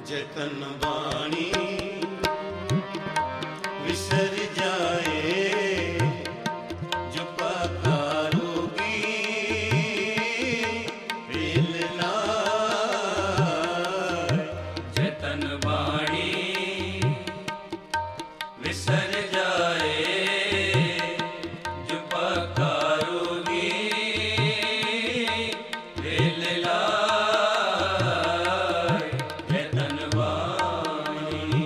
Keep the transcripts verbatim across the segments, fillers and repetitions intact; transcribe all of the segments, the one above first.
जतन वाणी विसर जाए जो पकारोगी बेल लाए। जतन वाणी विसर जाए जो पकारोगी बेल लाए। जतन वाणी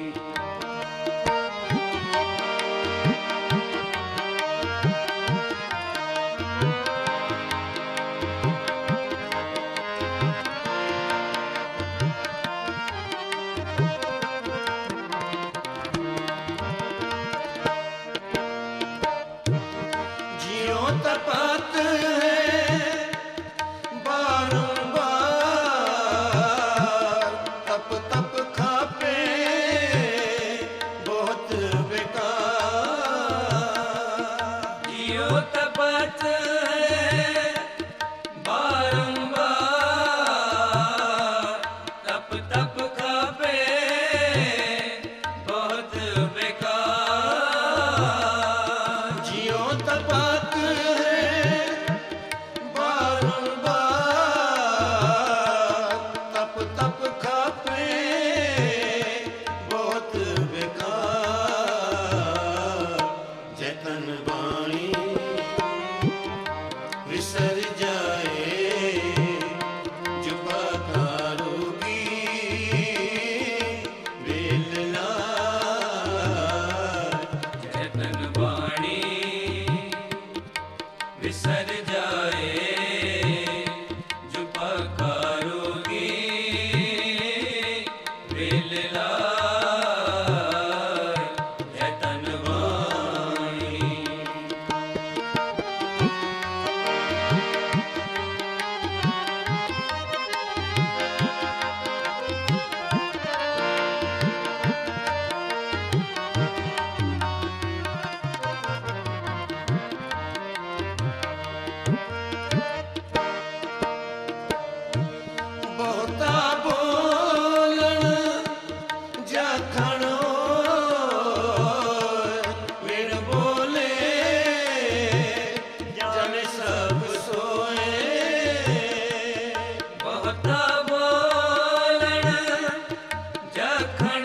जियो तपत है बारंबार, तप तप खापे बहुत बेकार। जियो तपत है बारंबार, तप तप खापे बहुत बेकार। जियो तपत है बारंबार, तप तप खापे बहुत बेकार। जतन वाणी विसर जाए जो पकारोगी बेल लाए। जतन वाणी विसर जाए जो पकारोगी बेल लाए। जतन वाणी बहुता बोलन जखण बिन बोले जन सब सोए। बहुता बोलन जखण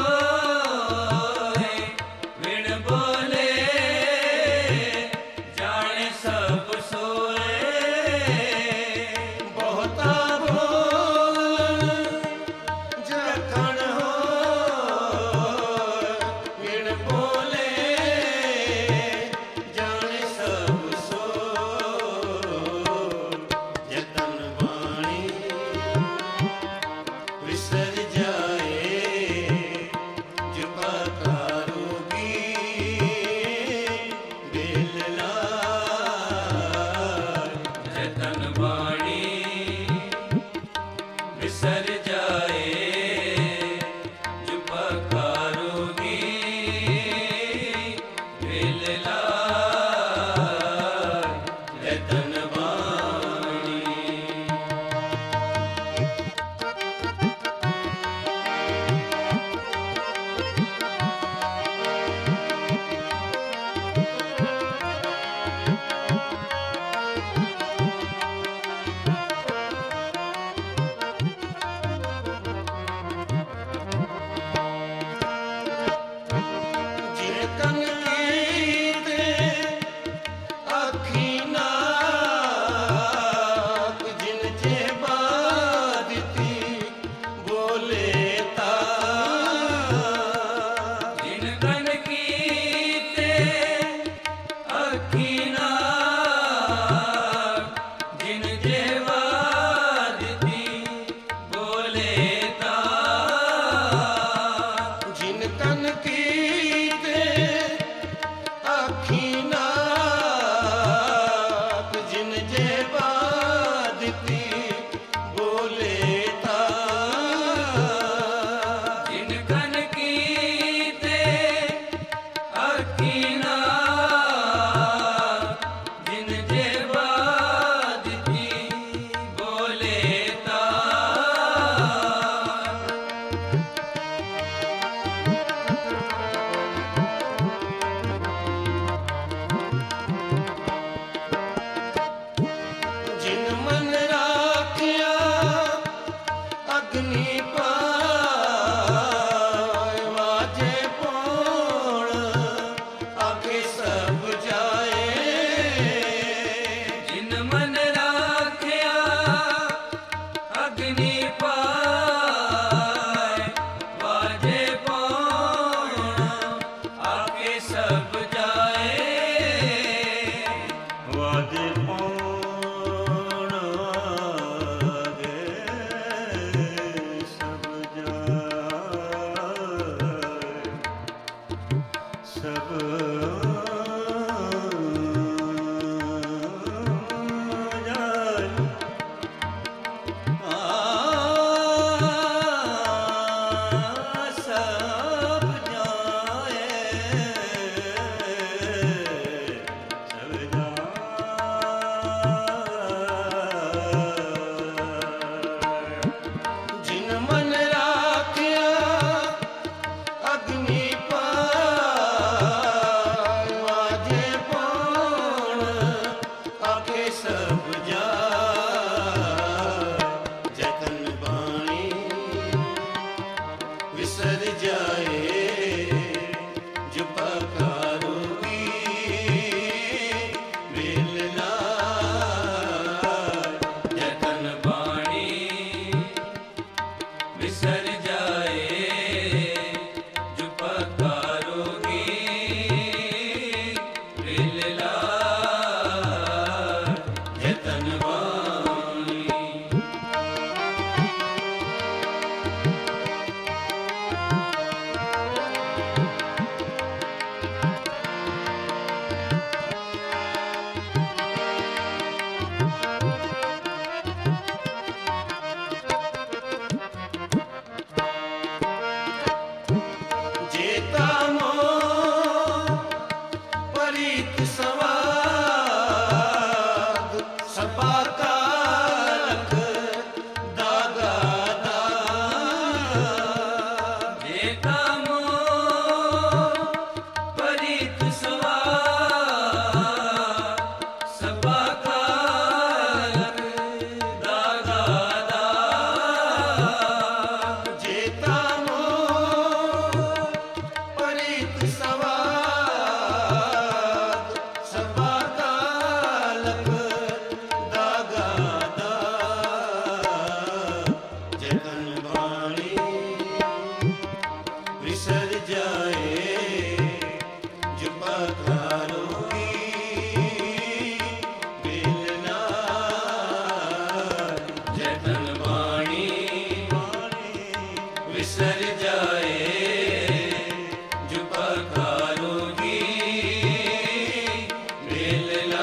होए, बिन बोले जाने सब सोए। बहुता बोलन जखण बिन बोले जाने सब सोए। जतन वाणी विसर जाए जो पकारोगी बेल लाए। जतन वाणी विसर जाए जो पकारोगी बेल लाए। जतन वाणी बिसर जाए जो पकारोगी लीला जतन वाणी। जेता मोह परीत सवाद सपा कालख दागा दाग। जेता मोह परीत सवाद सपा कालख दागा दाग। जेता मोह परीत सवाद सपा कालख दागा दाग। जतन वाणी बिसर जाए जो पधारोगी मिलना। जतन वाणी विसर जाए जो पखारोगी लीला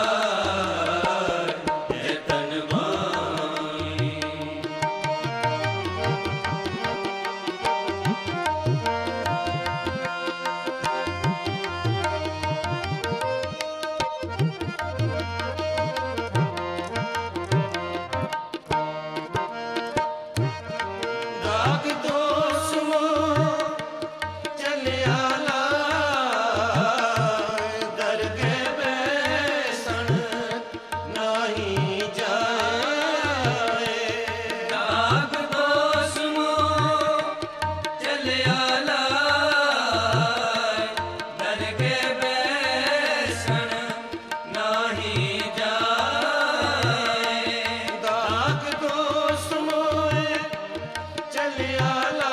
जतन वाणी। दाग दोष मोह चलिया लाए। दरगे बैसन नाही जाए। दाग दोष मोह चलिया लाए। दरगे बैसन नाही जाए। दाग दोष मोह चलिया लाए।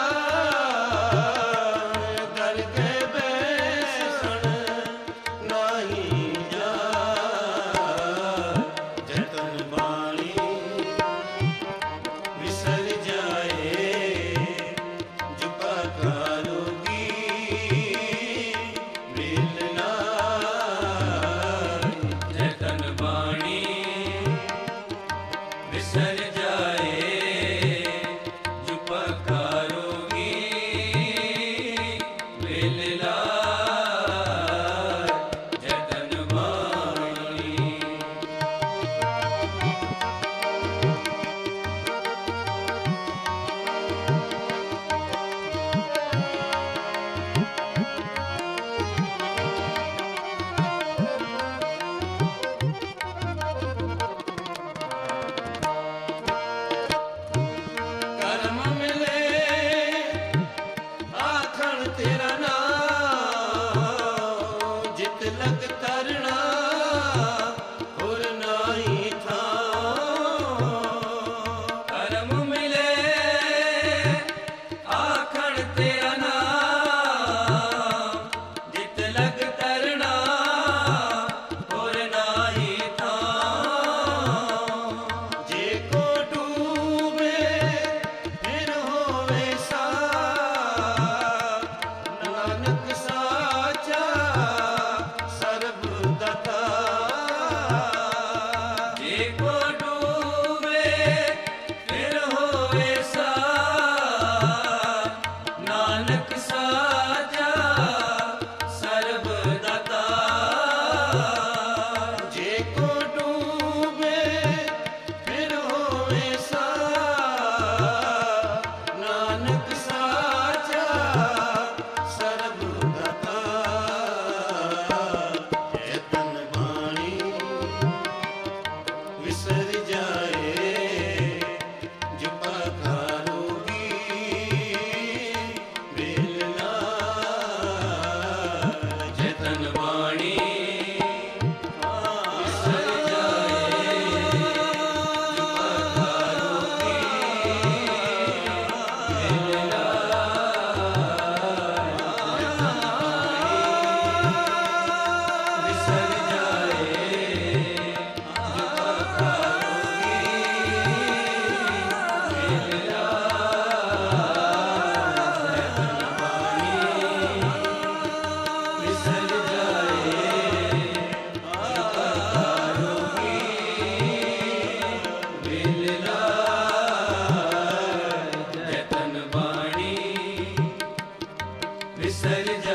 बिसर जा